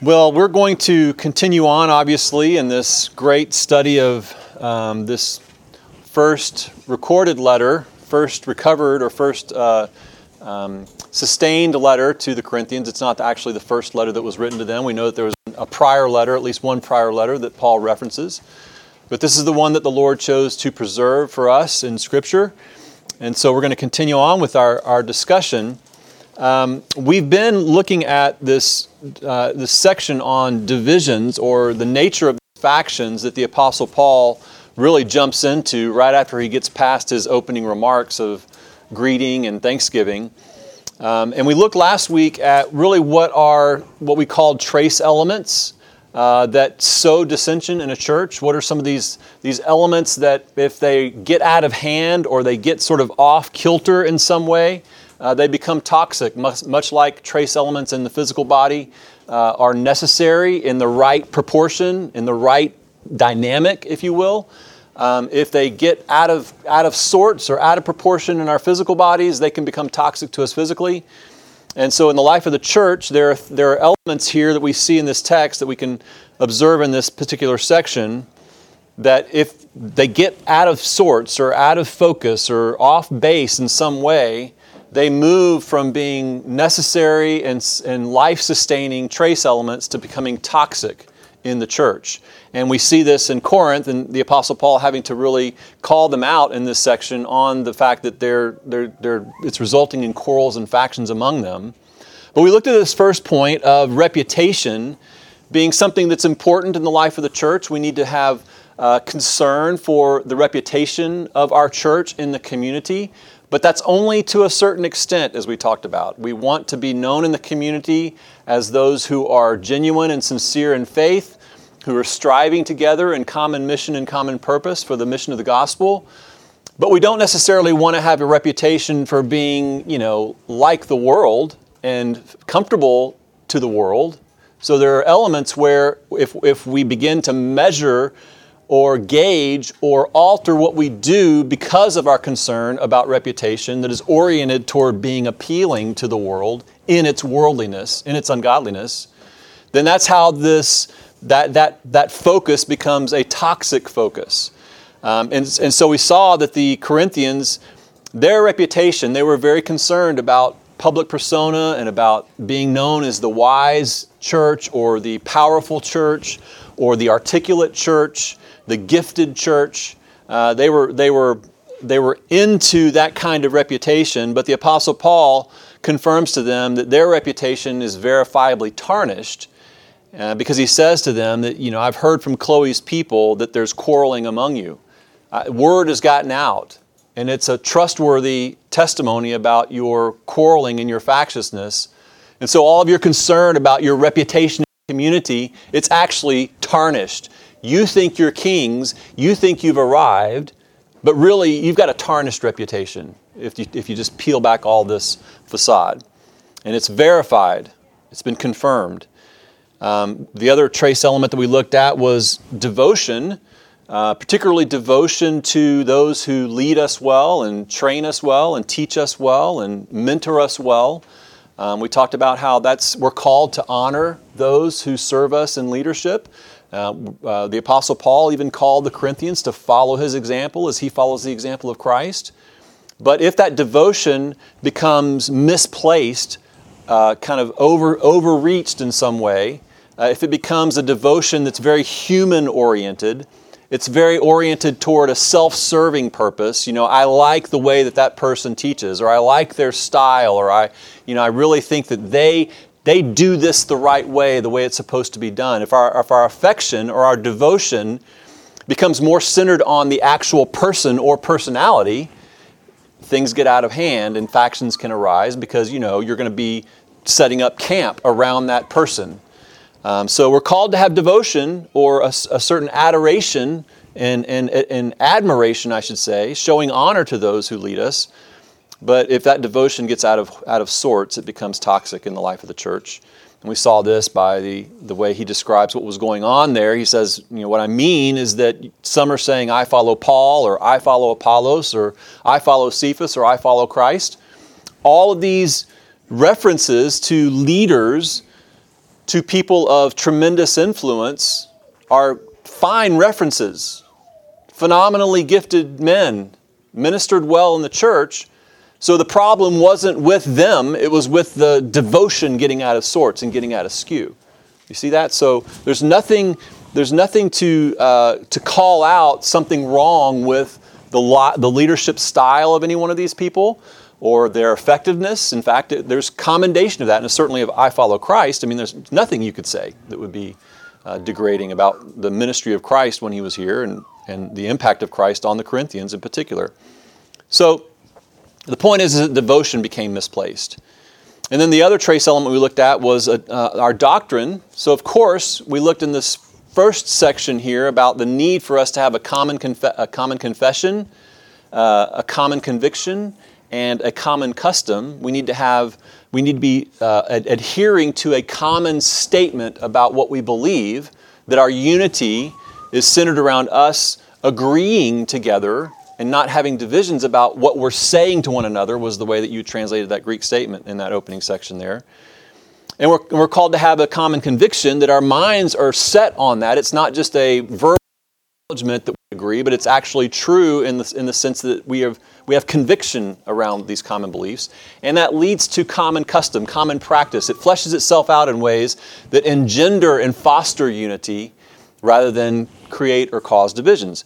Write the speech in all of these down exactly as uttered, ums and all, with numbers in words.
Well, we're going to continue on, obviously, in this great study of um, this first recorded letter, first recovered or first uh, um, sustained letter to the Corinthians. It's not actually the first letter that was written to them. We know that there was a prior letter, at least one prior letter that Paul references. But this is the one that the Lord chose to preserve for us in Scripture. And so we're going to continue on with our, our discussion. Um, we've been looking at this uh, this section on divisions, or the nature of factions, that the Apostle Paul really jumps into right after he gets past his opening remarks of greeting and thanksgiving. Um, and we looked last week at really what are what we called trace elements uh, that sow dissension in a church. What are some of these these elements that, if they get out of hand or they get sort of off kilter in some way, Uh, they become toxic, much, much like trace elements in the physical body uh, are necessary in the right proportion, in the right dynamic, if you will. Um, if they get out of out of sorts or out of proportion in our physical bodies, they can become toxic to us physically. And so in the life of the church, there are, there are elements here that we see in this text that we can observe in this particular section, that if they get out of sorts or out of focus or off base in some way, they move from being necessary and, and life-sustaining trace elements to becoming toxic in the church. And we see this in Corinth, and the Apostle Paul having to really call them out in this section on the fact that they're, they're, they're, it's resulting in quarrels and factions among them. But we looked at this first point of reputation being something that's important in the life of the church. We need to have uh, concern for the reputation of our church in the community. But that's only to a certain extent, as we talked about. We want to be known in the community as those who are genuine and sincere in faith, who are striving together in common mission and common purpose for the mission of the gospel. But we don't necessarily want to have a reputation for being, you know, like the world and comfortable to the world. So there are elements where if if we begin to measure or gauge or alter what we do because of our concern about reputation that is oriented toward being appealing to the world in its worldliness, in its ungodliness, then that's how this that that that focus becomes a toxic focus. Um, and, and so we saw that the Corinthians, their reputation, they were very concerned about public persona and about being known as the wise church or the powerful church or the articulate church, the gifted church. Uh, they were they were they were into that kind of reputation, but the Apostle Paul confirms to them that their reputation is verifiably tarnished, uh, because he says to them that, you know, I've heard from Chloe's people that there's quarreling among you. Uh, word has gotten out, and it's a trustworthy testimony about your quarreling and your factiousness. And so all of your concern about your reputation in the community, it's actually tarnished. You think you're kings, you think you've arrived, but really you've got a tarnished reputation if you, if you just peel back all this facade. And it's verified, it's been confirmed. Um, the other trace element that we looked at was devotion, uh, particularly devotion to those who lead us well and train us well and teach us well and mentor us well. Um, we talked about how that's we're called to honor those who serve us in leadership. Uh, uh, the Apostle Paul even called the Corinthians to follow his example as he follows the example of Christ. But if that devotion becomes misplaced, uh, kind of over overreached in some way, uh, if it becomes a devotion that's very human-oriented, it's very oriented toward a self-serving purpose. You know, I like the way that that person teaches, or I like their style, or I, you know, I really think that they they do this the right way, the way it's supposed to be done. If our if our affection or our devotion becomes more centered on the actual person or personality, things get out of hand and factions can arise because, you know, you're going to be setting up camp around that person. Um, so we're called to have devotion or a, a certain adoration and, and, and admiration, I should say, showing honor to those who lead us. But if that devotion gets out of out of sorts, it becomes toxic in the life of the church. And we saw this by the, the way he describes what was going on there. He says, you know, what I mean is that some are saying, I follow Paul, or I follow Apollos, or I follow Cephas, or I follow Christ. All of these references to leaders to people of tremendous influence are fine references. Phenomenally gifted men, ministered well in the church. So the problem wasn't with them, it was with the devotion getting out of sorts and getting out of skew. You see that? So there's nothing, there's nothing to uh, to call out something wrong with the lo- the leadership style of any one of these people or their effectiveness. In fact, it, there's commendation of that, and certainly of I follow Christ. I mean, there's nothing you could say that would be uh, degrading about the ministry of Christ when he was here and, and the impact of Christ on the Corinthians in particular. So the point is, is that devotion became misplaced. And then the other trace element we looked at was uh, uh, our doctrine. So of course, we looked in this first section here about the need for us to have a common, conf- a common confession, uh, a common conviction, and a common custom. We need to have, we need to be uh, ad- adhering to a common statement about what we believe, that our unity is centered around us agreeing together and not having divisions about what we're saying to one another, was the way that you translated that Greek statement in that opening section there. And we're, we're called to have a common conviction, that our minds are set on that. It's not just a verbal acknowledgement that we agree, but it's actually true in the, in the sense that we have, we have conviction around these common beliefs. And that leads to common custom, common practice. It fleshes itself out in ways that engender and foster unity rather than create or cause divisions.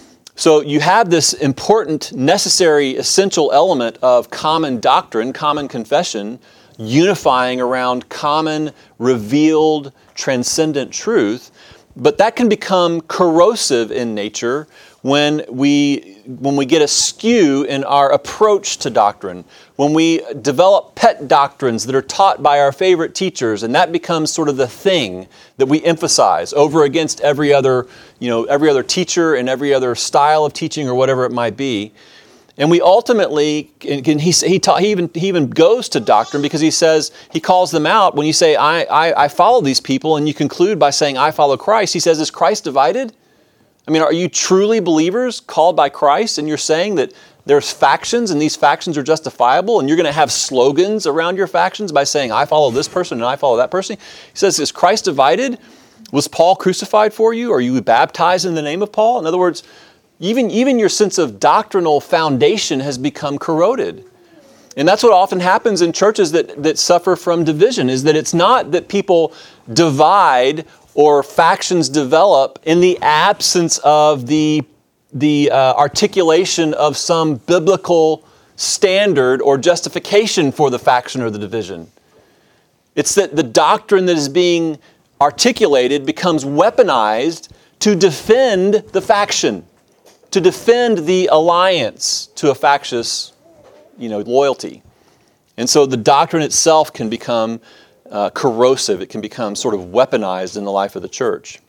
So you have this important, necessary, essential element of common doctrine, common confession, unifying around common, revealed, transcendent truth. But that can become corrosive in nature when we when we get askew in our approach to doctrine, when we develop pet doctrines that are taught by our favorite teachers, and that becomes sort of the thing that we emphasize over against every other, you know, every other teacher and every other style of teaching or whatever it might be. And we ultimately, and he he, taught, he even he even goes to doctrine because he says, he calls them out when you say, I, I I follow these people, and you conclude by saying, I follow Christ. He says, is Christ divided? I mean, are you truly believers called by Christ, and you're saying that there's factions and these factions are justifiable, and you're going to have slogans around your factions by saying, I follow this person and I follow that person? He says, is Christ divided? Was Paul crucified for you? Are you baptized in the name of Paul? In other words, even, even your sense of doctrinal foundation has become corroded. And that's what often happens in churches that, that suffer from division, is that it's not that people divide or factions develop in the absence of the, the uh, articulation of some biblical standard or justification for the faction or the division. It's that the doctrine that is being articulated becomes weaponized to defend the faction, to defend the alliance to a factious, you know, loyalty. And so the doctrine itself can become Uh, corrosive. It can become sort of weaponized in the life of the church.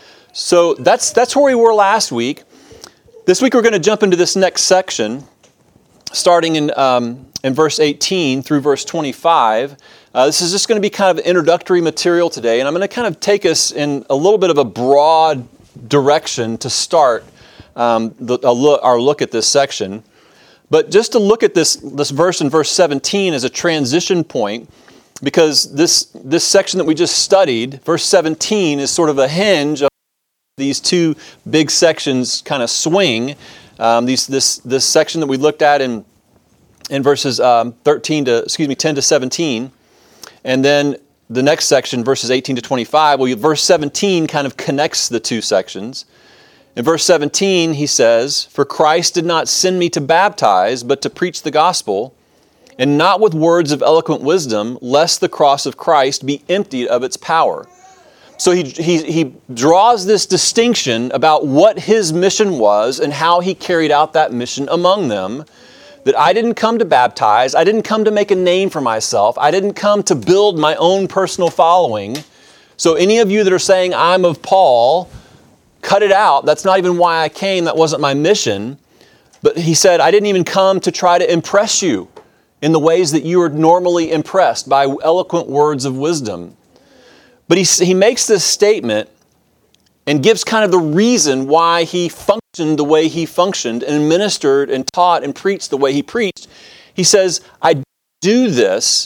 So that's that's where we were last week. This week we're going to jump into this next section, starting in um, in verse eighteen through verse twenty-five. Uh, this is just going to be kind of introductory material today, and I'm going to kind of take us in a little bit of a broad direction to start um, the, a look, our look at this section. But just to look at this this verse in verse seventeen as a transition point, because this this section that we just studied, verse seventeen, is sort of a hinge of these two big sections kind of swing. Um, these this this section that we looked at in in verses um, thirteen to excuse me ten to seventeen, and then the next section, verses eighteen to twenty-five. Well, verse seventeen kind of connects the two sections. In verse seventeen, he says, "For Christ did not send me to baptize, but to preach the gospel, and not with words of eloquent wisdom, lest the cross of Christ be emptied of its power." So he, he, he draws this distinction about what his mission was and how he carried out that mission among them. That I didn't come to baptize, I didn't come to make a name for myself, I didn't come to build my own personal following. So any of you that are saying I'm of Paul, cut it out. That's not even why I came, that wasn't my mission. But he said, I didn't even come to try to impress you in the ways that you are normally impressed by eloquent words of wisdom. But he, he makes this statement and gives kind of the reason why he functioned the way he functioned and ministered and taught and preached the way he preached. He says, I do this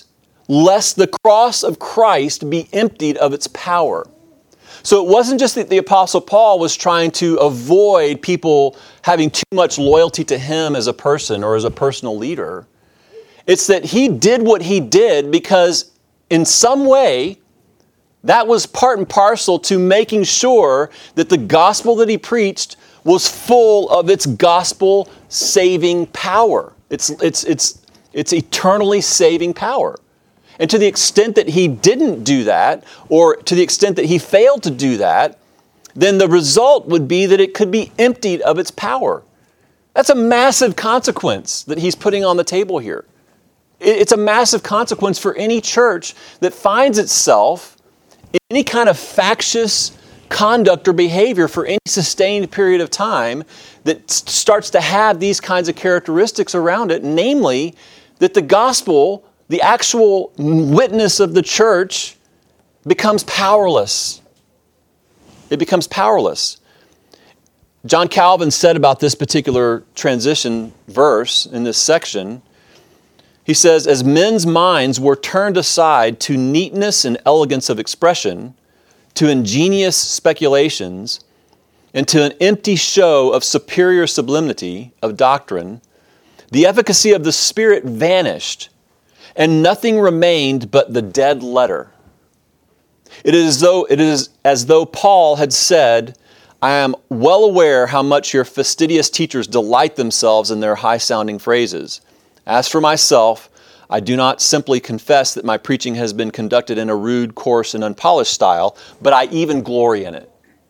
lest the cross of Christ be emptied of its power. So it wasn't just that the Apostle Paul was trying to avoid people having too much loyalty to him as a person or as a personal leader. It's that he did what he did because in some way that was part and parcel to making sure that the gospel that he preached was full of its gospel saving power. It's, it's, it's, it's eternally saving power. And to the extent that he didn't do that, or to the extent that he failed to do that, then the result would be that it could be emptied of its power. That's a massive consequence that he's putting on the table here. It's a massive consequence for any church that finds itself in any kind of factious conduct or behavior for any sustained period of time that starts to have these kinds of characteristics around it, namely that the gospel, the actual witness of the church, becomes powerless. It becomes powerless. John Calvin said about this particular transition verse in this section, he says, as men's minds were turned aside to neatness and elegance of expression, to ingenious speculations, and to an empty show of superior sublimity of doctrine, the efficacy of the Spirit vanished, and nothing remained but the dead letter. It is as though, it is as though Paul had said, I am well aware how much your fastidious teachers delight themselves in their high-sounding phrases. As for myself, I do not simply confess that my preaching has been conducted in a rude, coarse, and unpolished style, but I even glory in it.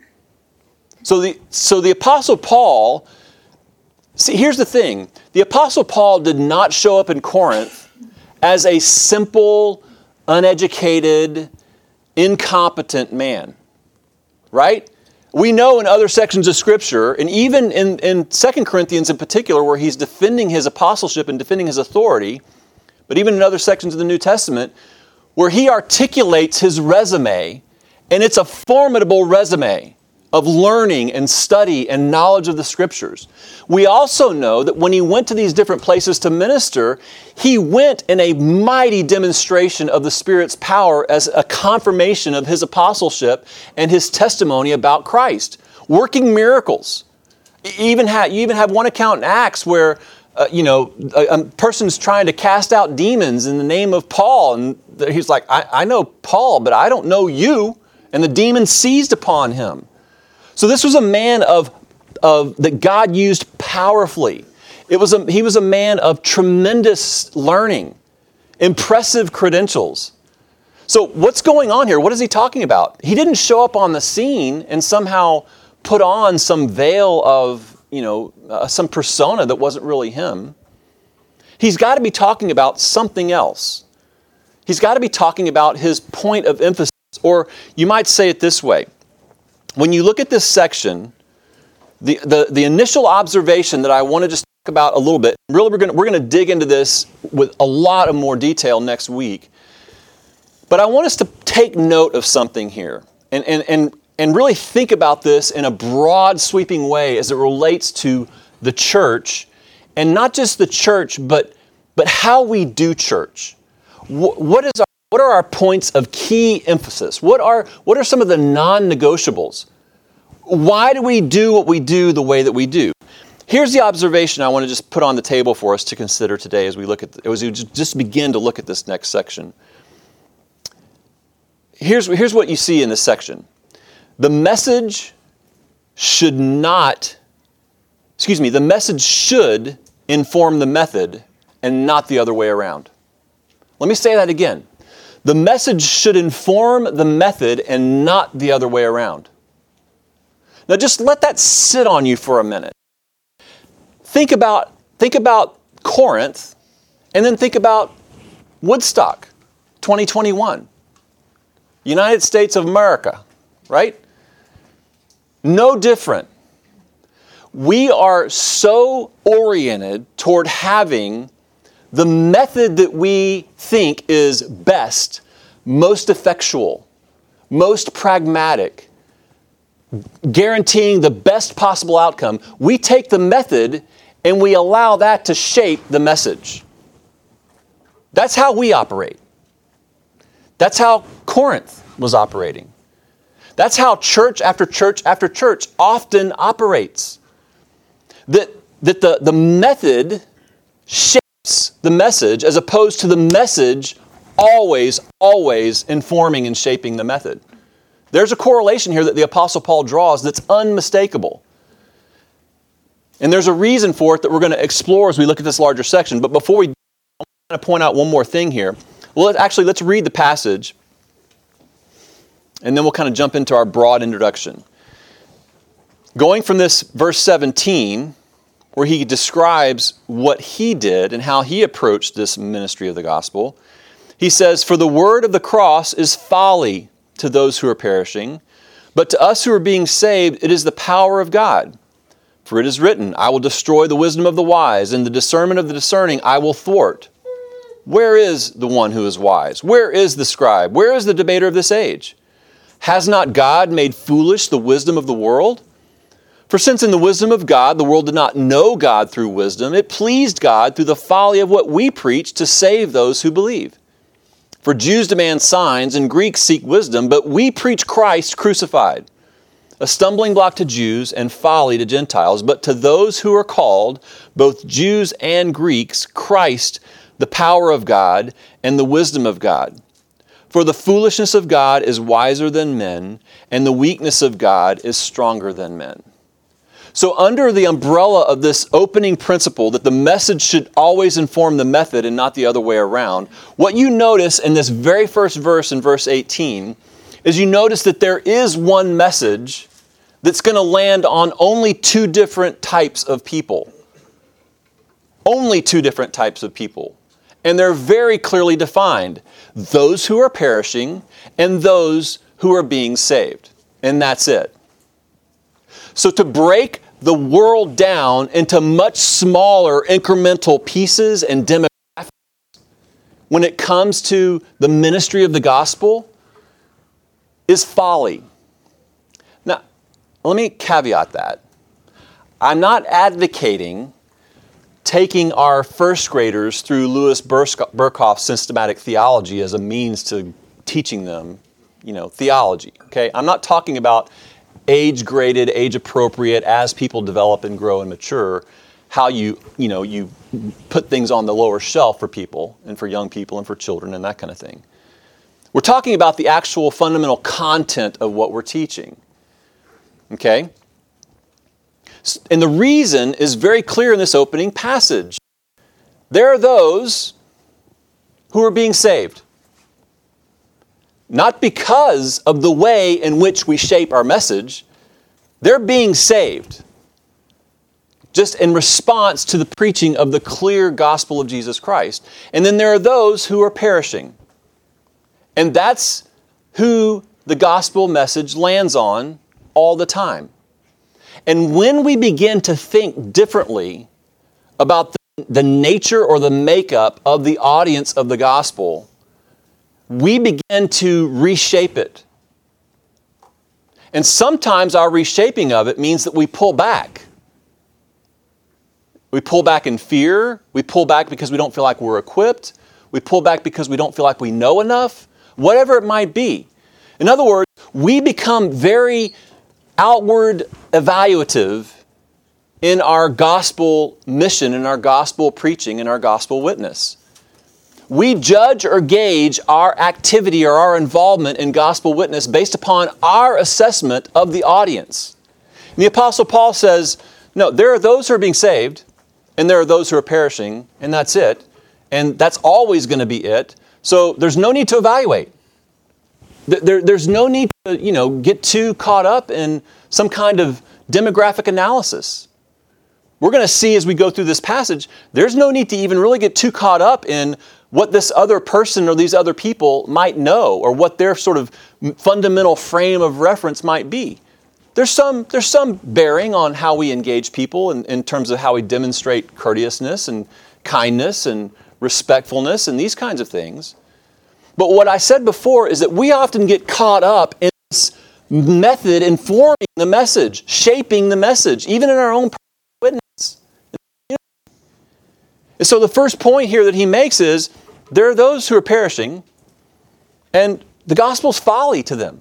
So the, so the Apostle Paul, see, here's the thing. The Apostle Paul did not show up in Corinth as a simple, uneducated, incompetent man, right? We know in other sections of Scripture, and even in, in Second Corinthians in particular, where he's defending his apostleship and defending his authority, but even in other sections of the New Testament, where he articulates his resume, and it's a formidable resume of learning and study and knowledge of the Scriptures. We also know that when he went to these different places to minister, he went in a mighty demonstration of the Spirit's power as a confirmation of his apostleship and his testimony about Christ, working miracles. Even have, you even have one account in Acts where uh, you know a, a person's trying to cast out demons in the name of Paul, and he's like, I, I know Paul, but I don't know you. And the demon seized upon him. So this was a man of, of that God used powerfully. It was a, he was a man of tremendous learning, impressive credentials. So what's going on here? What is he talking about? He didn't show up on the scene and somehow put on some veil of, you know, uh, some persona that wasn't really him. He's got to be talking about something else. He's got to be talking about his point of emphasis, or you might say it this way. When you look at this section, the, the, the initial observation that I want to just talk about a little bit, really we're going we're going to dig into this with a lot of more detail next week, but I want us to take note of something here and, and, and, and really think about this in a broad sweeping way as it relates to the church, and not just the church, but, but how we do church. What, what is our What are our points of key emphasis? What are, what are some of the non-negotiables? Why do we do what we do the way that we do? Here's the observation I want to just put on the table for us to consider today as we look at, as we just begin to look at this next section. Here's, here's what you see in this section. The message should not, excuse me, the message should inform the method and not the other way around. Let me say that again. The message should inform the method and not the other way around. Now just let that sit on you for a minute. Think about, think about Corinth, and then think about Woodstock, twenty twenty-one. United States of America, right? No different. We are so oriented toward having the method that we think is best, most effectual, most pragmatic, guaranteeing the best possible outcome. We take the method and we allow that to shape the message. That's how we operate. That's how Corinth was operating. That's how church after church after church often operates. That, that the, the method shapes the message as opposed to the message always, always informing and shaping the method. There's a correlation here that the Apostle Paul draws that's unmistakable. And there's a reason for it that we're going to explore as we look at this larger section. But before we do, I want to point out one more thing here. Well, let, actually, let's read the passage, and then we'll kind of jump into our broad introduction. Going from this verse seventeen, where he describes what he did and how he approached this ministry of the gospel, he says, "For the word of the cross is folly to those who are perishing, but to us who are being saved, it is the power of God. For it is written, I will destroy the wisdom of the wise, and the discernment of the discerning I will thwart. Where is the one who is wise? Where is the scribe? Where is the debater of this age? Has not God made foolish the wisdom of the world? For since in the wisdom of God the world did not know God through wisdom, it pleased God through the folly of what we preach to save those who believe. For Jews demand signs and Greeks seek wisdom, but we preach Christ crucified, a stumbling block to Jews and folly to Gentiles. But to those who are called, both Jews and Greeks, Christ, the power of God and the wisdom of God. For the foolishness of God is wiser than men, and the weakness of God is stronger than men." So under the umbrella of this opening principle that the message should always inform the method and not the other way around, what you notice in this very first verse in verse eighteen is you notice that there is one message that's going to land on only two different types of people. Only two different types of people. And they're very clearly defined. Those who are perishing and those who are being saved. And that's it. So to break the world down into much smaller incremental pieces and demographics when it comes to the ministry of the gospel is folly. Now, let me caveat that. I'm not advocating taking our first graders through Louis Berkhof's systematic theology as a means to teaching them, you know, theology. Okay, I'm not talking about age-graded, age-appropriate, as people develop and grow and mature, how you, you know, you put things on the lower shelf for people and for young people and for children and that kind of thing. We're talking about the actual fundamental content of what we're teaching. Okay? And the reason is very clear in this opening passage. There are those who are being saved. Not because of the way in which we shape our message. They're being saved. Just in response to the preaching of the clear gospel of Jesus Christ. And then there are those who are perishing. And that's who the gospel message lands on all the time. And when we begin to think differently about the, the nature or the makeup of the audience of the gospel, we begin to reshape it. And sometimes our reshaping of it means that we pull back. We pull back in fear. We pull back because we don't feel like we're equipped. We pull back because we don't feel like we know enough. Whatever it might be. In other words, we become very outward evaluative in our gospel mission, in our gospel preaching, in our gospel witness. We judge or gauge our activity or our involvement in gospel witness based upon our assessment of the audience. And the Apostle Paul says, no, there are those who are being saved, and there are those who are perishing, and that's it. And that's always going to be it. So there's no need to evaluate. There, there's no need to, you know, get too caught up in some kind of demographic analysis. We're going to see as we go through this passage, there's no need to even really get too caught up in what this other person or these other people might know or what their sort of fundamental frame of reference might be. There's some, there's some bearing on how we engage people in, in terms of how we demonstrate courteousness and kindness and respectfulness and these kinds of things. But what I said before is that we often get caught up in this method informing the message, shaping the message, even in our own witness. And so the first point here that he makes is, there are those who are perishing, And the gospel's folly to them.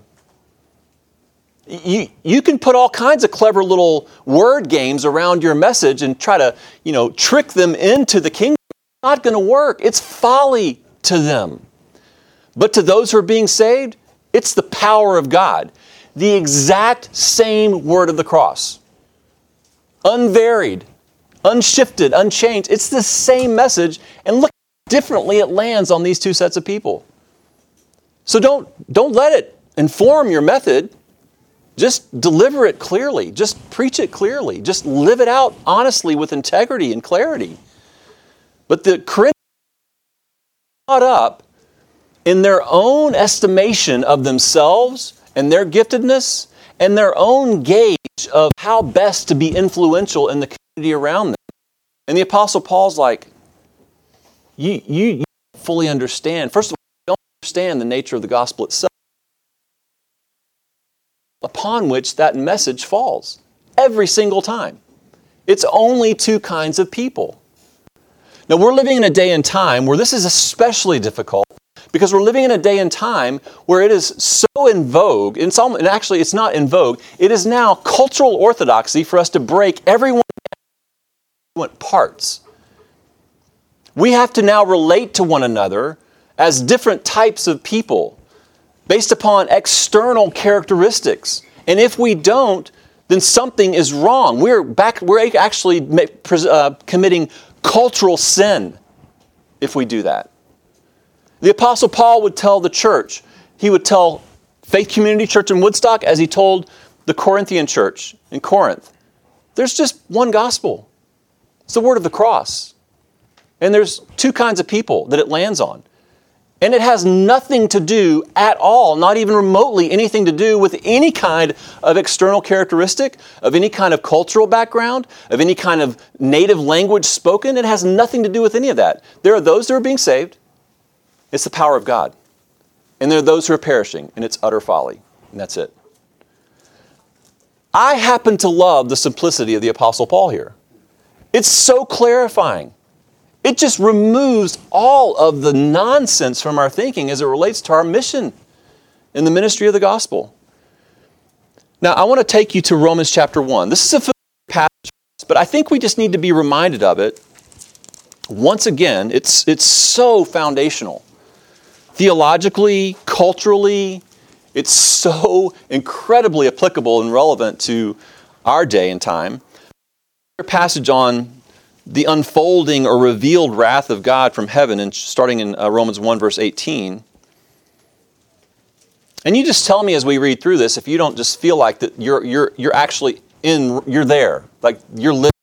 You, you can put all kinds of clever little word games around your message and try to, you know, trick them into the kingdom. It's not going to work. It's folly to them. But to those who are being saved, it's the power of God. The exact same word of the cross. Unvaried, unshifted, unchanged. It's the same message. And look how differently it lands on these two sets of people. So don't, don't let it inform your method. Just deliver it clearly. Just preach it clearly. Just live it out honestly with integrity and clarity. But the Corinthians are caught up in their own estimation of themselves and their giftedness and their own gauge of how best to be influential in the community around them. And the Apostle Paul's like, you, you, you don't fully understand. First of all, you don't understand the nature of the gospel itself, upon which that message falls every single time. It's only two kinds of people. Now, we're living in a day and time where this is especially difficult because we're living in a day and time where it is so in vogue, and actually it's not in vogue, it is now cultural orthodoxy for us to break everyone into parts. We have to now relate to one another as different types of people based upon external characteristics. And if we don't, then something is wrong. We're back. We're actually uh, committing cultural sin if we do that. The Apostle Paul would tell the church, he would tell Faith Community Church in Woodstock as he told the Corinthian church in Corinth, there's just one gospel. It's the word of the cross. And there's two kinds of people that it lands on. And it has nothing to do at all, not even remotely anything to do with any kind of external characteristic, of any kind of cultural background, of any kind of native language spoken. It has nothing to do with any of that. There are those who are being saved. It's the power of God. And there are those who are perishing, and it's utter folly. And that's it. I happen to love the simplicity of the Apostle Paul here. It's so clarifying. It just removes all of the nonsense from our thinking as it relates to our mission in the ministry of the gospel. Now, I want to take you to Romans chapter one. This is a familiar passage, but I think we just need to be reminded of it. Once again, it's, it's so foundational. Theologically, culturally, it's so incredibly applicable and relevant to our day and time. A passage on the unfolding or revealed wrath of God from heaven, and starting in uh, Romans one, verse eighteen. And you just tell me as we read through this, if you don't just feel like that you're you're you're actually in, you're there, like you're living.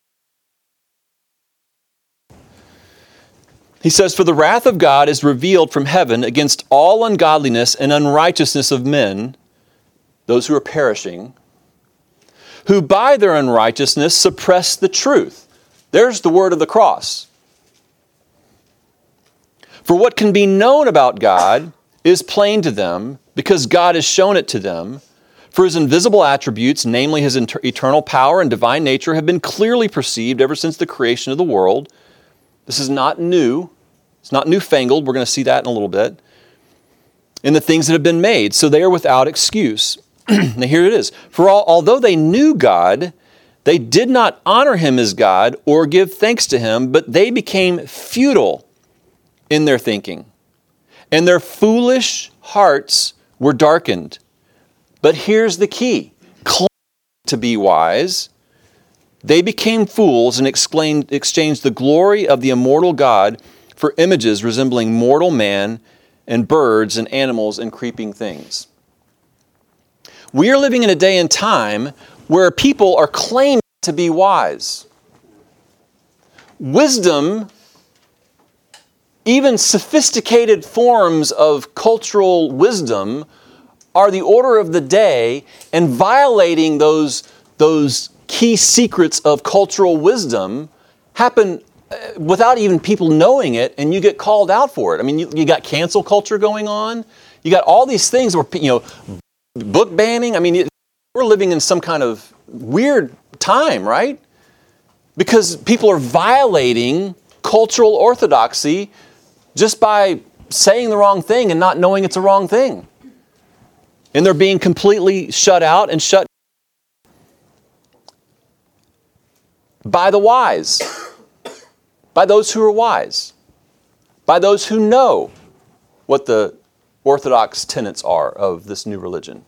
He says, "For the wrath of God is revealed from heaven against all ungodliness and unrighteousness of men," those who are perishing, "who by their unrighteousness suppress the truth." There's the word of the cross. "For what can be known about God is plain to them, because God has shown it to them. For his invisible attributes, namely his inter- eternal power and divine nature, have been clearly perceived ever since the creation of the world." This is not new. It's not newfangled. We're going to see that in a little bit. "In the things that have been made, so they are without excuse." Now here it is. "For all, although they knew God, they did not honor him as God or give thanks to him, but they became futile in their thinking, and their foolish hearts were darkened." But here's the key. Claiming to be wise, they became fools and explained, exchanged the glory of the immortal God for images resembling mortal man and birds and animals and creeping things. We are living in a day and time where people are claiming to be wise. Wisdom, even sophisticated forms of cultural wisdom, are the order of the day, and violating those, those key secrets of cultural wisdom happen without even people knowing it, and you get called out for it. I mean, you, you got cancel culture going on. You got all these things where, you know, book banning. I mean, we're living in some kind of weird time, right? Because people are violating cultural orthodoxy just by saying the wrong thing and not knowing it's a wrong thing. And they're being completely shut out and shut by the wise, by those who are wise, by those who know what the orthodox tenets are of this new religion.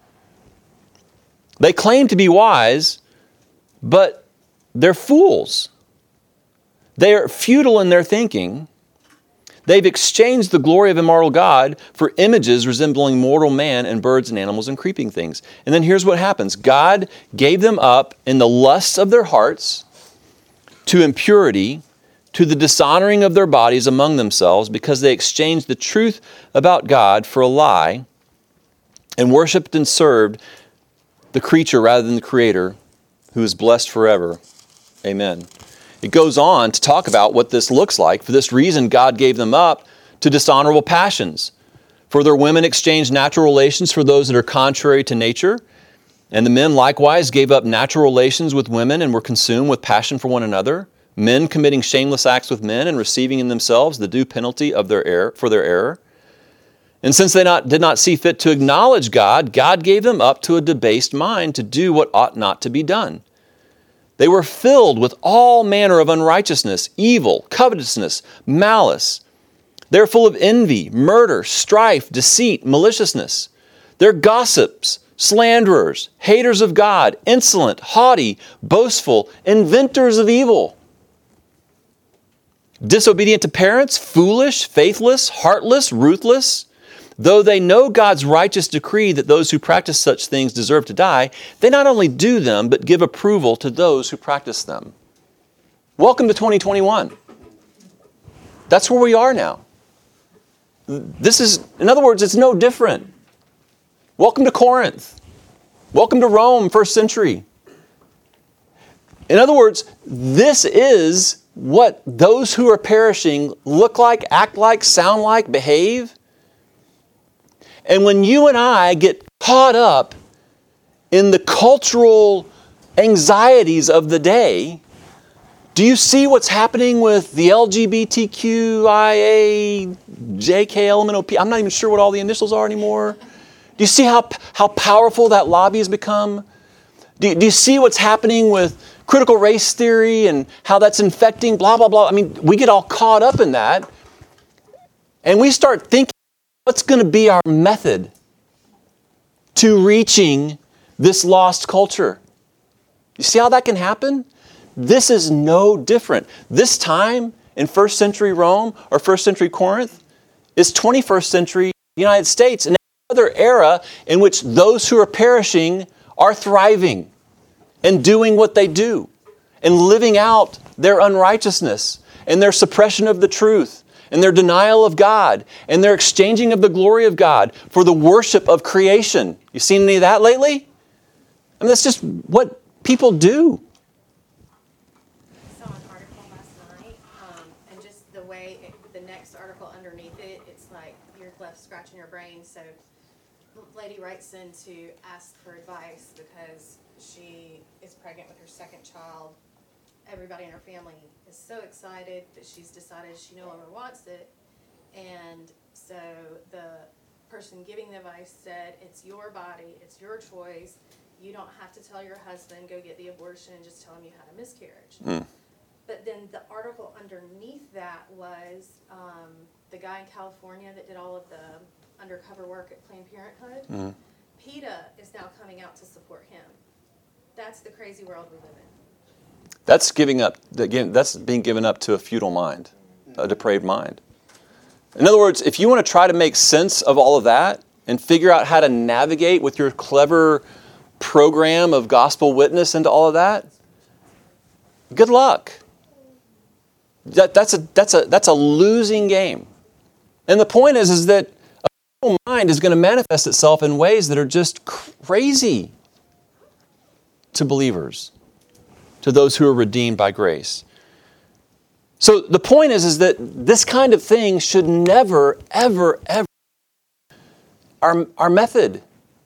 They claim to be wise, but they're fools. They are futile in their thinking. They've exchanged the glory of immortal God for images resembling mortal man and birds and animals and creeping things. And then here's what happens. God gave them up in the lusts of their hearts to impurity, to the dishonoring of their bodies among themselves, because they exchanged the truth about God for a lie and worshiped and served the creature rather than the Creator, who is blessed forever. Amen. It goes on to talk about what this looks like. For this reason, God gave them up to dishonorable passions. For their women exchanged natural relations for those that are contrary to nature. And the men likewise gave up natural relations with women and were consumed with passion for one another. Men committing shameless acts with men and receiving in themselves the due penalty of their error, for their error. And since they not, did not see fit to acknowledge God, God gave them up to a debased mind to do what ought not to be done. They were filled with all manner of unrighteousness, evil, covetousness, malice. They are full of envy, murder, strife, deceit, maliciousness. They're gossips, slanderers, haters of God, insolent, haughty, boastful, inventors of evil. Disobedient to parents, foolish, faithless, heartless, ruthless. Though they know God's righteous decree that those who practice such things deserve to die, they not only do them, but give approval to those who practice them. Welcome to twenty twenty-one. That's where we are now. This is, in other words, it's no different. Welcome to Corinth. Welcome to Rome, first century. In other words, this is what those who are perishing look like, act like, sound like, behave. And when you and I get caught up in the cultural anxieties of the day, do you see what's happening with the L G B T Q I A J K L M N O P? I'm not even sure what all the initials are anymore. Do you see how, how powerful that lobby has become? Do, do you see what's happening with critical race theory and how that's infecting blah, blah, blah? I mean, we get all caught up in that. And we start thinking, what's going to be our method to reaching this lost culture? You see how that can happen? This is no different. This time in first century Rome or first century Corinth is twenty-first century United States, and another era in which those who are perishing are thriving and doing what they do and living out their unrighteousness and their suppression of the truth and their denial of God and their exchanging of the glory of God for the worship of creation. You seen any of that lately? I mean, that's just what people do. I saw an article last night, um, and just the way it, the next article underneath it, it's like you're left scratching your brain. So the lady writes in to ask for advice because she is pregnant with her second child. Everybody in her family is so excited that she's decided she no longer wants it. And so the person giving the advice said, it's your body, it's your choice. You don't have to tell your husband, go get the abortion and just tell him you had a miscarriage. Mm. But then the article underneath that was um, the guy in California that did all of the undercover work at Planned Parenthood. Mm. PETA is now coming out to support him. That's the crazy world we live in. That's giving up. Again, that's being given up to a futile mind, a depraved mind. In other words, if you want to try to make sense of all of that and figure out how to navigate with your clever program of gospel witness into all of that, good luck. That, that's a that's a that's a losing game. And the point is, is that a futile mind is going to manifest itself in ways that are just crazy to believers, to those who are redeemed by grace. So the point is, is that this kind of thing should never, ever, ever our our method.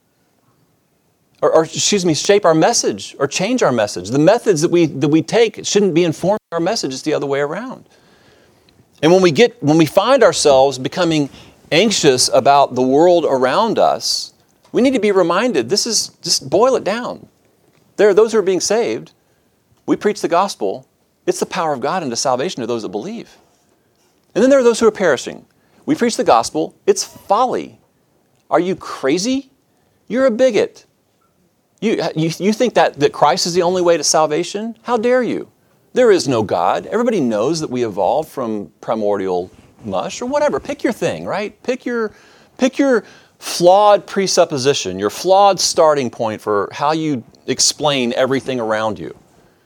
Or, or excuse me, shape our message or change our message. The methods that we that we take shouldn't be informed by our message. It's the other way around. And when we get, when we find ourselves becoming anxious about the world around us, we need to be reminded, this is, just boil it down. There are those who are being saved. We preach the gospel. It's the power of God unto salvation to those that believe. And then there are those who are perishing. We preach the gospel. It's folly. Are you crazy? You're a bigot. You, you, you think that, that Christ is the only way to salvation? How dare you? There is no God. Everybody knows that we evolved from primordial mush or whatever. Pick your thing, right? Pick your, pick your flawed presupposition, your flawed starting point for how you explain everything around you.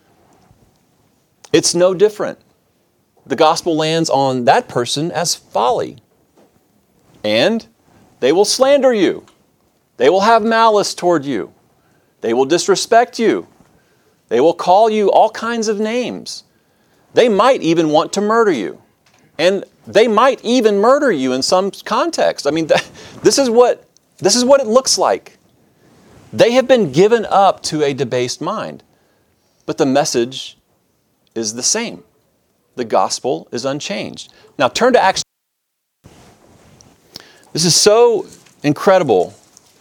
It's no different. The gospel lands on that person as folly. And they will slander you. They will have malice toward you. They will disrespect you. They will call you all kinds of names. They might even want to murder you. And they might even murder you in some context. I mean, th- this is what, this is what it looks like. They have been given up to a debased mind. But the message is the same. The gospel is unchanged. Now turn to Acts. This is so incredible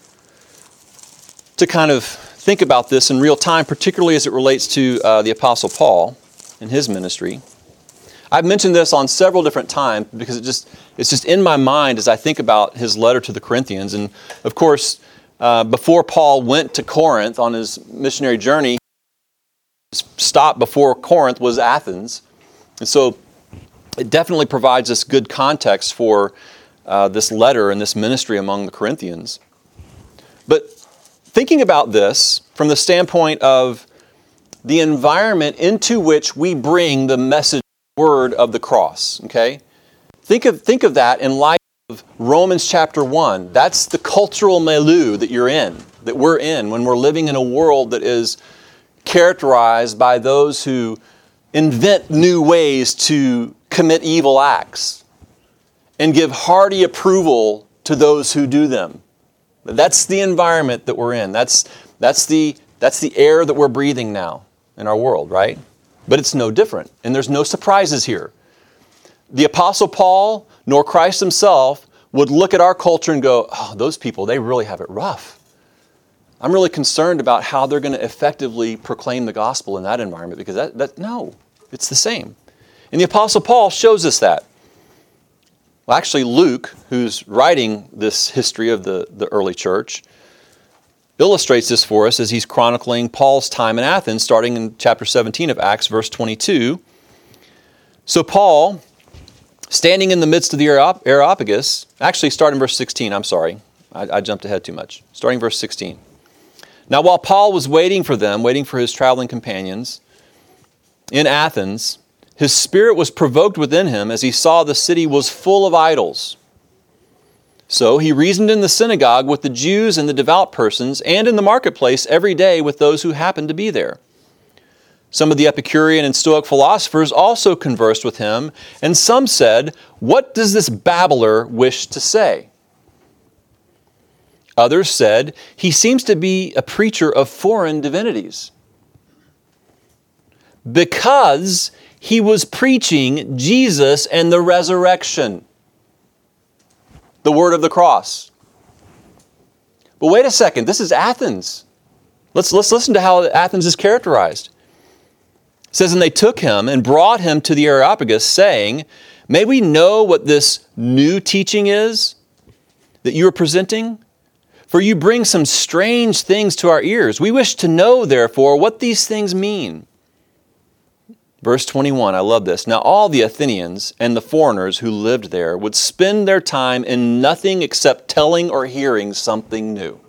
to kind of think about this in real time, particularly as it relates to uh, the Apostle Paul and his ministry. I've mentioned this on several different times because it just it's just in my mind as I think about his letter to the Corinthians. And of course, uh, before Paul went to Corinth on his missionary journey, his stop before Corinth was Athens. And so it definitely provides us good context for uh, this letter and this ministry among the Corinthians. But thinking about this from the standpoint of the environment into which we bring the message word of the cross, okay? Think of, think of that in light of Romans chapter one. That's the cultural milieu that you're in, that we're in when we're living in a world that is characterized by those who invent new ways to commit evil acts and give hearty approval to those who do them. That's the environment that we're in. That's, that's, the, that's the air that we're breathing now in our world, right? But it's no different, and there's no surprises here. The Apostle Paul, nor Christ himself, would look at our culture and go, oh, those people, they really have it rough. I'm really concerned about how they're going to effectively proclaim the gospel in that environment, because that, that no, it's the same. And the Apostle Paul shows us that. Well, actually, Luke, who's writing this history of the, the early church, illustrates this for us as he's chronicling Paul's time in Athens, starting in chapter seventeen of Acts, verse twenty-two. So Paul, standing in the midst of the Areopagus, actually starting in verse sixteen, I'm sorry, I, I jumped ahead too much. Starting verse sixteen. Now while Paul was waiting for them, waiting for his traveling companions in Athens, his spirit was provoked within him as he saw the city was full of idols. So he reasoned in the synagogue with the Jews and the devout persons, and in the marketplace every day with those who happened to be there. Some of the Epicurean and Stoic philosophers also conversed with him, and some said, "What does this babbler wish to say?" Others said, "He seems to be a preacher of foreign divinities," because he was preaching Jesus and the resurrection. The word of the cross. But wait a second, this is Athens. Let's, let's listen to how Athens is characterized. It says, "And they took him and brought him to the Areopagus, saying, 'May we know what this new teaching is that you are presenting? For you bring some strange things to our ears. We wish to know, therefore, what these things mean.'" Verse twenty-one, I love this. "Now all the Athenians and the foreigners who lived there would spend their time in nothing except telling or hearing something new."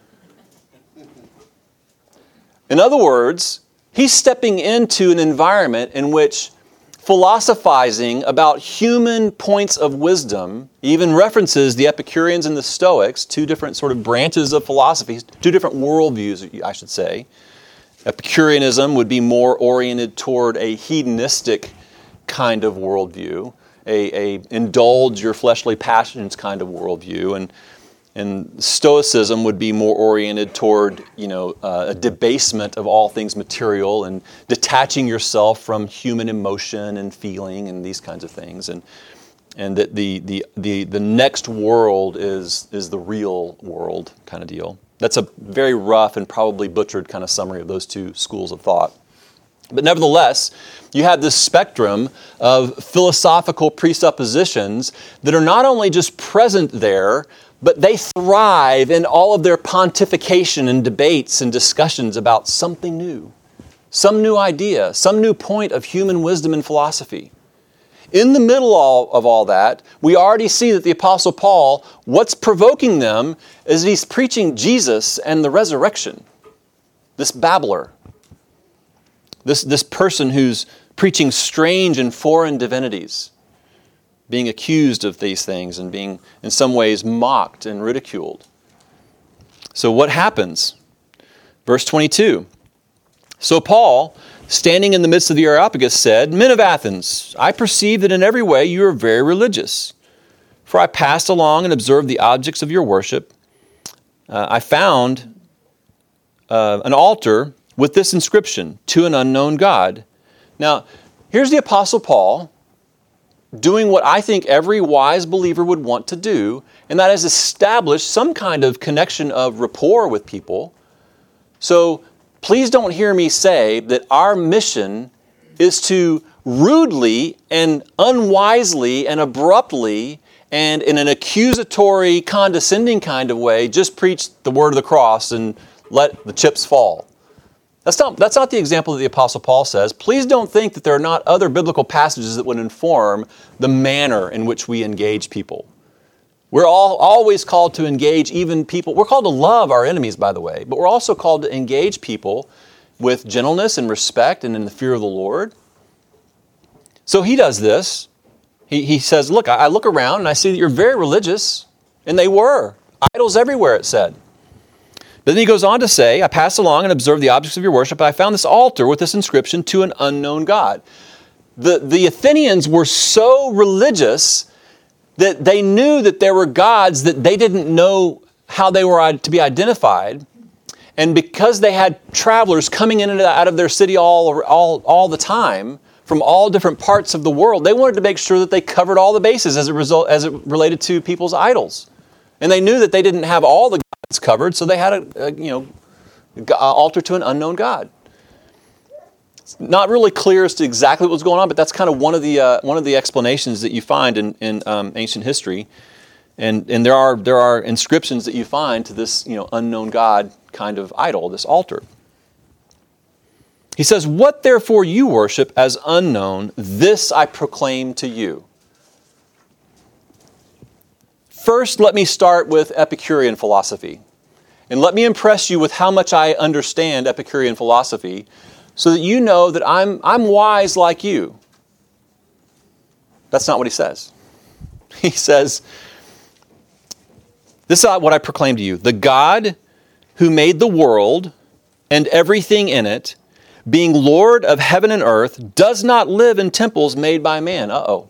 In other words, he's stepping into an environment in which philosophizing about human points of wisdom even references the Epicureans and the Stoics, two different sort of branches of philosophy, two different worldviews, I should say. Epicureanism would be more oriented toward a hedonistic kind of worldview, a, a indulge your fleshly passions kind of worldview. And And Stoicism would be more oriented toward, you know, uh, a debasement of all things material and detaching yourself from human emotion and feeling and these kinds of things. And and that the the the the next world is is the real world kind of deal. That's a very rough and probably butchered kind of summary of those two schools of thought. But nevertheless, you have this spectrum of philosophical presuppositions that are not only just present there, but they thrive in all of their pontification and debates and discussions about something new, some new idea, some new point of human wisdom and philosophy. In the middle of all that, we already see that the Apostle Paul, what's provoking them is that he's preaching Jesus and the resurrection. This babbler, this, this person who's preaching strange and foreign divinities, being accused of these things and being, in some ways, mocked and ridiculed. So what happens? Verse twenty-two. So Paul, standing in the midst of the Areopagus, said, Men of Athens, I perceive that in every way you are very religious. For I passed along and observed the objects of your worship. Uh, I found uh, an altar with this inscription, To an unknown God. Now, here's the Apostle Paul doing what I think every wise believer would want to do, and that is establish some kind of connection of rapport with people. So please don't hear me say that our mission is to rudely and unwisely and abruptly and in an accusatory, condescending kind of way just preach the word of the cross and let the chips fall. That's not, that's not the example that the Apostle Paul says. Please don't think that there are not other biblical passages that would inform the manner in which we engage people. We're all always called to engage even people. We're called to love our enemies, by the way, but we're also called to engage people with gentleness and respect and in the fear of the Lord. So he does this. He, he says, look, I, I look around and I see that you're very religious. And they were. Idols everywhere, it said. But then he goes on to say, I passed along and observed the objects of your worship, and I found this altar with this inscription, To an unknown God. The, the Athenians were so religious that they knew that there were gods that they didn't know how they were to be identified. And because they had travelers coming in and out of their city all, all, all the time, from all different parts of the world, they wanted to make sure that they covered all the bases as a result, as it related to people's idols. And they knew that they didn't have all the gods covered, so they had a, a you know a altar to an unknown God. It's not really clear as to exactly what was going on, but that's kind of one of the uh, one of the explanations that you find in, in um, ancient history. And and there are there are inscriptions that you find to this you know unknown God kind of idol, this altar. He says, "What therefore you worship as unknown, this I proclaim to you." First, let me start with Epicurean philosophy. And let me impress you with how much I understand Epicurean philosophy so that you know that I'm, I'm wise like you. That's not what he says. He says, this is what I proclaim to you. The God who made the world and everything in it, being Lord of heaven and earth, does not live in temples made by man. Uh-oh.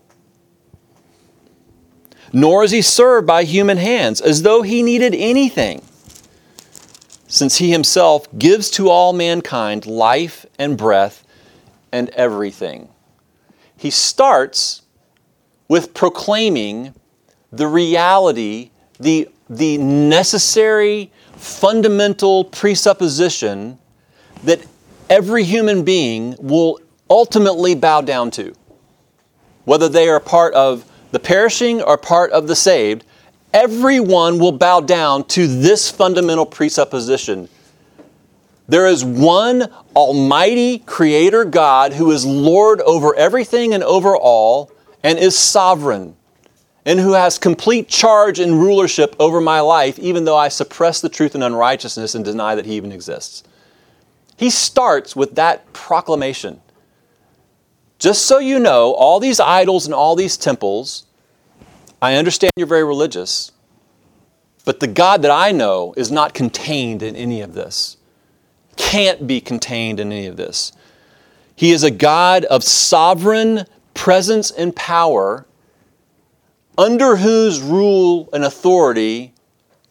Nor is he served by human hands, as though he needed anything, since he himself gives to all mankind life and breath and everything. He starts with proclaiming the reality, the, the necessary, fundamental presupposition that every human being will ultimately bow down to. Whether they are part of the perishing or part of the saved, everyone will bow down to this fundamental presupposition. There is one almighty creator God who is Lord over everything and over all and is sovereign and who has complete charge and rulership over my life, even though I suppress the truth and unrighteousness and deny that he even exists. He starts with that proclamation. Just so you know, all these idols and all these temples, I understand you're very religious, but the God that I know is not contained in any of this. Can't be contained in any of this. He is a God of sovereign presence and power, under whose rule and authority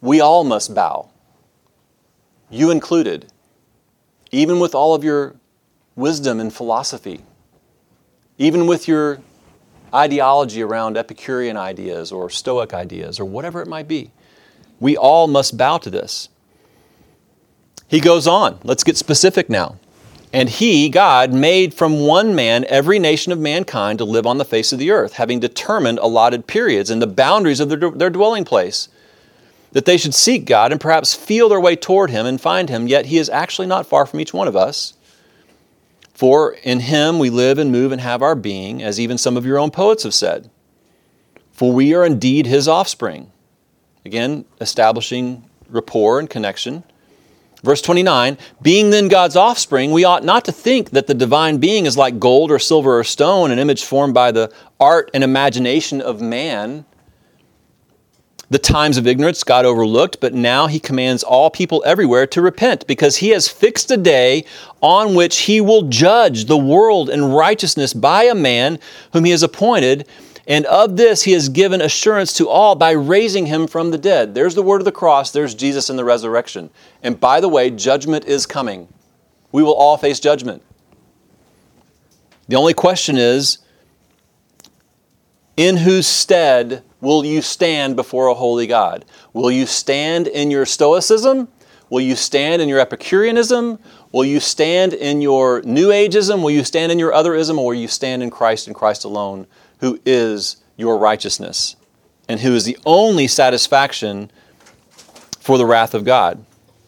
We all must bow, you included, even with all of your wisdom and philosophy, even with your ideology around Epicurean ideas or Stoic ideas or whatever it might be. We all must bow to this. He goes on. Let's get specific now. And he, God, made from one man every nation of mankind to live on the face of the earth, having determined allotted periods and the boundaries of their, their dwelling place, that they should seek God and perhaps feel their way toward him and find him, yet he is actually not far from each one of us. For in him we live and move and have our being, as even some of your own poets have said. For we are indeed his offspring. Again, establishing rapport and connection. Verse twenty-nine, being then God's offspring, we ought not to think that the divine being is like gold or silver or stone, an image formed by the art and imagination of man. The times of ignorance God overlooked, but now he commands all people everywhere to repent, because he has fixed a day on which he will judge the world in righteousness by a man whom he has appointed. And of this he has given assurance to all by raising him from the dead. There's the word of the cross. There's Jesus in the resurrection. And by the way, judgment is coming. We will all face judgment. The only question is, in whose stead will you stand before a holy God? Will you stand in your Stoicism? Will you stand in your Epicureanism? Will you stand in your New Ageism? Will you stand in your otherism? Or will you stand in Christ and Christ alone, who is your righteousness and who is the only satisfaction for the wrath of God?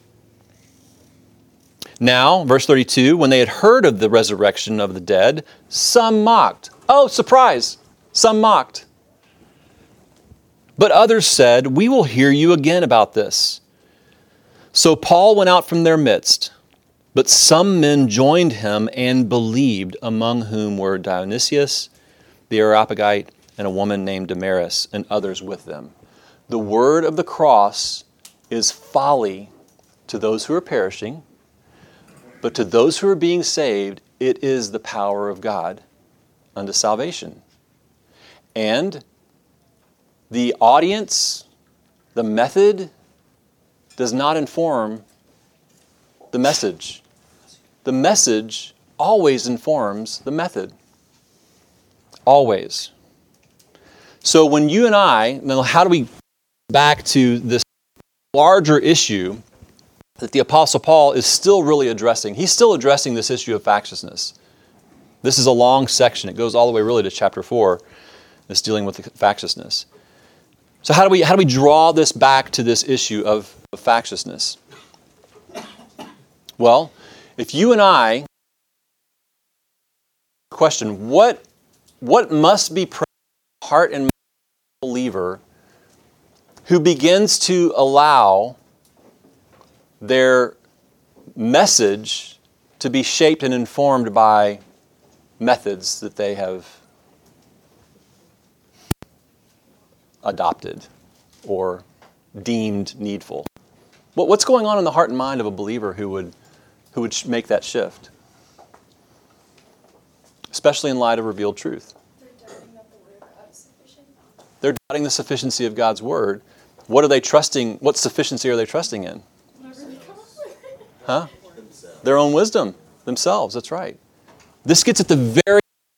Now, verse thirty-two, when they had heard of the resurrection of the dead, some mocked. Oh, surprise! Some mocked. But others said, we will hear you again about this. So Paul went out from their midst, but some men joined him and believed, among whom were Dionysius, the Areopagite, and a woman named Damaris, and others with them. The word of the cross is folly to those who are perishing, but to those who are being saved, it is the power of God unto salvation. And the audience, the method, does not inform the message. The message always informs the method. Always. So when you and I, how do we back to this larger issue that the Apostle Paul is still really addressing? He's still addressing this issue of factiousness. This is a long section. It goes all the way really to chapter four. That's dealing with the factiousness. So how do we how do we draw this back to this issue of, of factiousness? Well, if you and I question what what must be present in the heart and mind of a believer who begins to allow their message to be shaped and informed by methods that they have adopted or deemed needful. What, what's going on in the heart and mind of a believer who would who would make that shift? Especially in light of revealed truth. They're doubting that the word of God is sufficient. They're doubting the sufficiency of God's word. What are they trusting? What sufficiency are they trusting in? Whatever they come up with. Huh? Their own wisdom. Themselves, that's right. This gets at the very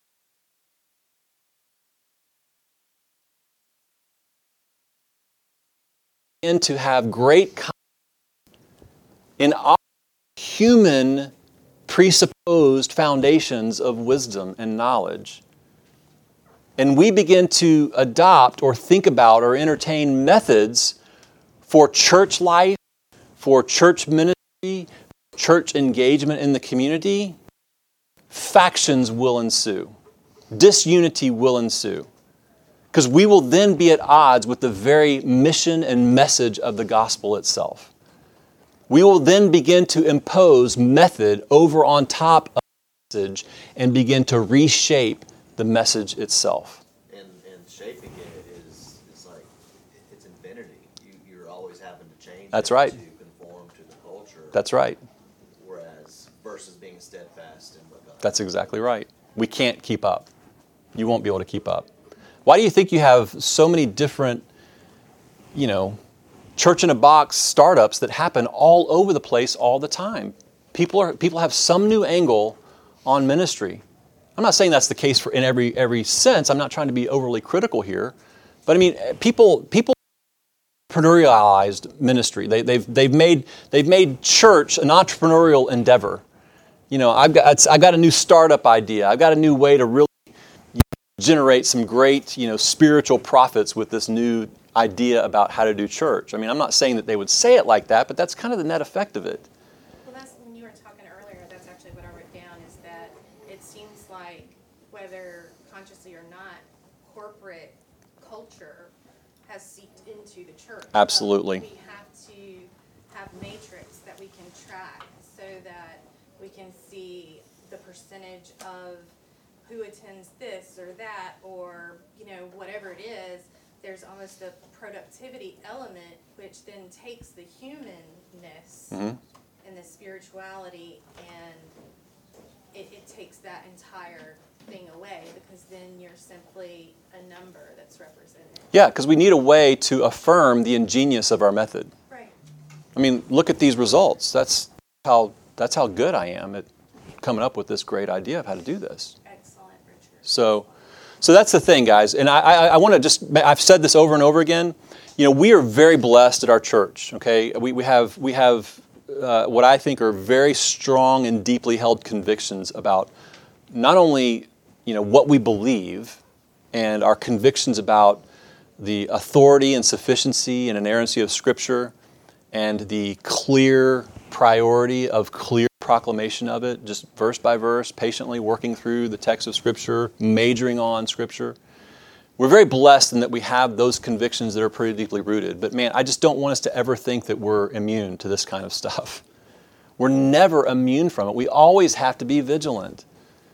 and to have great confidence in our human presupposed foundations of wisdom and knowledge. And we begin to adopt or think about or entertain methods for church life, for church ministry, church engagement in the community. Factions will ensue. Disunity will ensue. Because we will then be at odds with the very mission and message of the gospel itself. We will then begin to impose method over on top of the message and begin to reshape the message itself. And, and shaping it is, is like, it's infinity. You, you're always having to change That's it right. to conform to the culture. That's right. Whereas, versus being steadfast in what God. That's exactly right. We can't keep up. You won't be able to keep up. Why do you think you have so many different, you know, church-in-a-box startups that happen all over the place all the time. People are people have some new angle on ministry. I'm not saying that's the case for in every every sense. I'm not trying to be overly critical here, but I mean people people entrepreneurialized ministry. They, they've they've made they've made church an entrepreneurial endeavor. You know, I've got I've got a new startup idea. I've got a new way to really generate some great, you know, spiritual profits with this new idea about how to do church. I mean, I'm not saying that they would say it like that, but that's kind of the net effect of it. Well, that's when you were talking earlier, that's actually what I wrote down, is that it seems like, whether consciously or not, corporate culture has seeped into the church. Absolutely. Um, we have to have matrix that we can track so that we can see the percentage of who attends this or that, or, you know, whatever it is. There's almost a productivity element, which then takes the humanness Mm-hmm. and the spirituality, and it, it takes that entire thing away, because then you're simply a number that's represented. Yeah, because we need a way to affirm the ingenious of our method. Right. I mean, look at these results. That's how that's how good I am at coming up with this great idea of how to do this. Excellent, Richard. So, so that's the thing, guys. And I, I, I want to just, I've said this over and over again. You know, we are very blessed at our church. Okay, we we have we have uh, what I think are very strong and deeply held convictions about not only, you know, what we believe and our convictions about the authority and sufficiency and inerrancy of Scripture, and the clear priority of clear proclamation of it, just verse by verse, patiently working through the text of Scripture, majoring on Scripture. We're very blessed in that we have those convictions that are pretty deeply rooted. But man, I just don't want us to ever think that we're immune to this kind of stuff. We're never immune from it. We always have to be vigilant.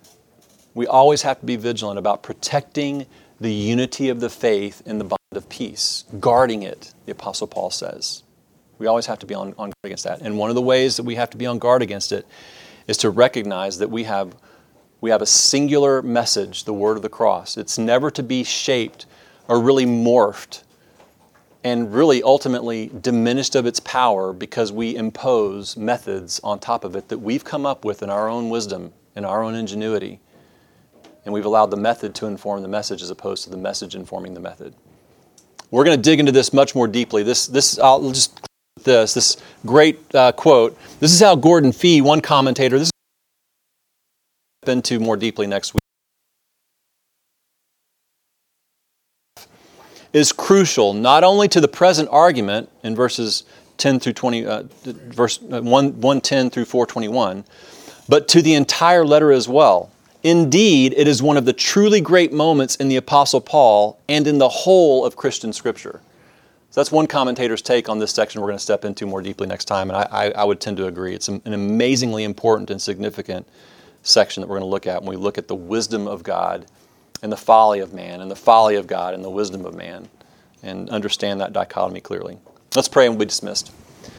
We always have to be vigilant about protecting the unity of the faith in the bond of peace, guarding it, the Apostle Paul says. We always have to be on, on guard against that. And one of the ways that we have to be on guard against it is to recognize that we have we have a singular message, the word of the cross. It's never to be shaped or really morphed and really ultimately diminished of its power because we impose methods on top of it that we've come up with in our own wisdom, in our own ingenuity. And we've allowed the method to inform the message as opposed to the message informing the method. We're going to dig into this much more deeply. This, this, I'll just this, this great uh, quote. This is how Gordon Fee, one commentator, this is into more deeply next week, is crucial not only to the present argument in verses ten through twenty, uh, verse one ten through four twenty-one, but to the entire letter as well. Indeed, it is one of the truly great moments in the Apostle Paul and in the whole of Christian Scripture. So that's one commentator's take on this section we're going to step into more deeply next time, and I, I, I would tend to agree. It's an amazingly important and significant section that we're going to look at when we look at the wisdom of God and the folly of man, and the folly of God and the wisdom of man, and understand that dichotomy clearly. Let's pray and we'll be dismissed.